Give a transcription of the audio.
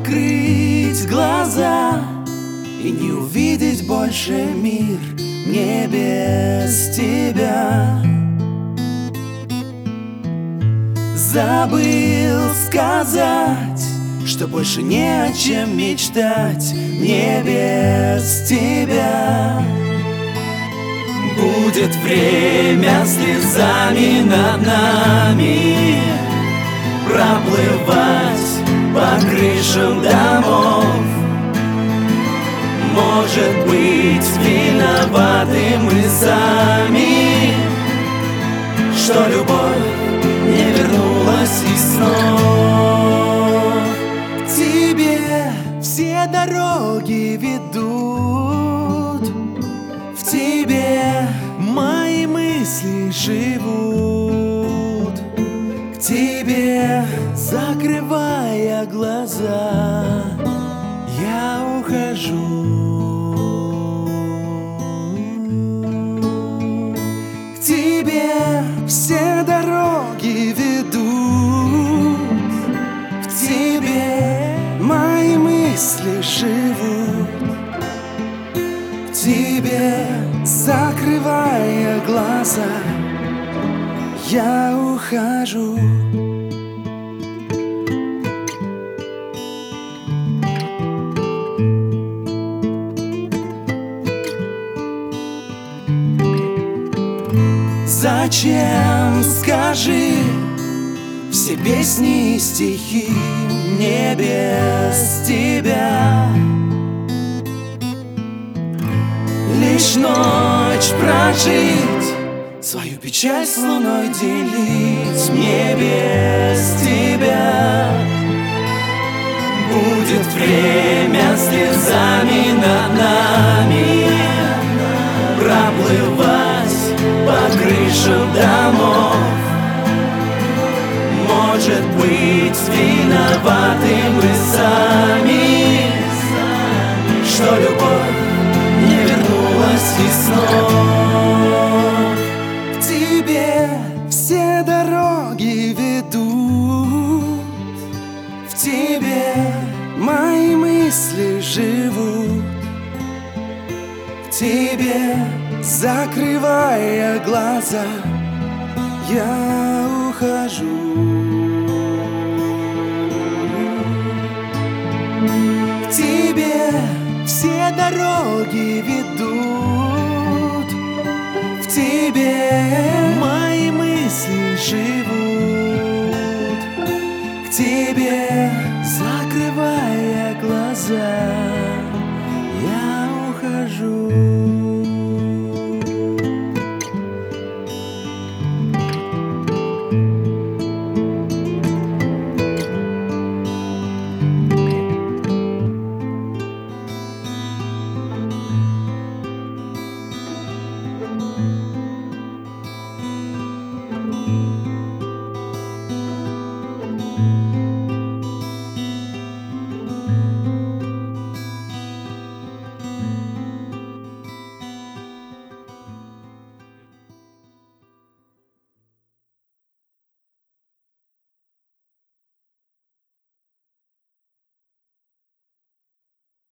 закрыть глаза и не увидеть больше мир мне без тебя. Забыл сказать, что больше не о чем мечтать мне без тебя. Будет время слезами над нами проплывать по крышам домов. Может быть, виноваты мы сами, что любовь не вернулась из снов. К тебе все дороги ведут, в тебе мои мысли живут. К тебе, закрывая глаза, я ухожу. К тебе все дороги ведут, в тебе мои мысли живут. К тебе, закрывая глаза, я ухожу. Зачем, скажи, все песни и стихи мне без тебя? Лишь ночь прожить, свою печаль с луной делить мне без тебя. Будет время слезами над нами проплывать по крышам домов. Может быть, виноваты мы сами, что любовь не вернулась из снов. К тебе все дороги ведут, в тебе мои мысли живут. К тебе, закрывая глаза, я ухожу. К тебе все дороги ведут, в тебе мои мысли живут. К тебе, закрывая глаза, я ухожу.